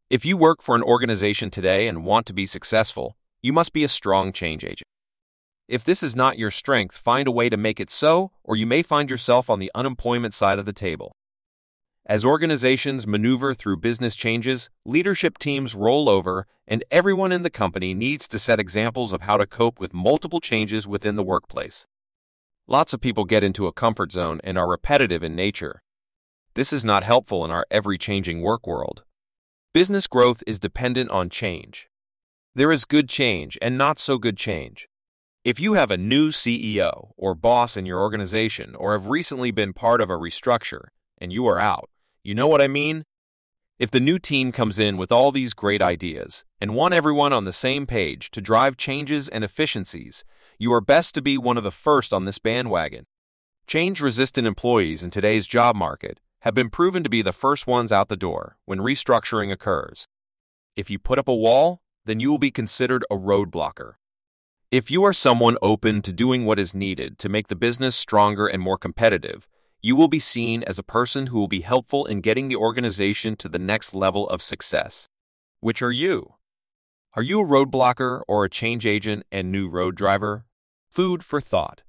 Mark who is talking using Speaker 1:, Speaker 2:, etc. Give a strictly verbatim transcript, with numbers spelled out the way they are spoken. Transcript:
Speaker 1: If you work for an organization today and want to be successful, you must be a strong change agent. If this is not your strength, find a way to make it so, or you may find yourself on the unemployment side of the table. As organizations maneuver through business changes, leadership teams roll over, and everyone in the company needs to set examples of how to cope with multiple changes within the workplace. Lots of people get into a comfort zone and are repetitive in nature. This is not helpful in our ever-changing work world. Business growth is dependent on change. There is good change and not so good change. If you have a new C E O or boss in your organization or have recently been part of a restructure and you are out, you know what I mean? If the new team comes in with all these great ideas and want everyone on the same page to drive changes and efficiencies, you are best to be one of the first on this bandwagon. Change-resistant employees in today's job market have been proven to be the first ones out the door when restructuring occurs. If you put up a wall, then you will be considered a roadblocker. If you are someone open to doing what is needed to make the business stronger and more competitive, you will be seen as a person who will be helpful in getting the organization to the next level of success. Which are you? Are you a roadblocker or a change agent and new road driver? Food for thought.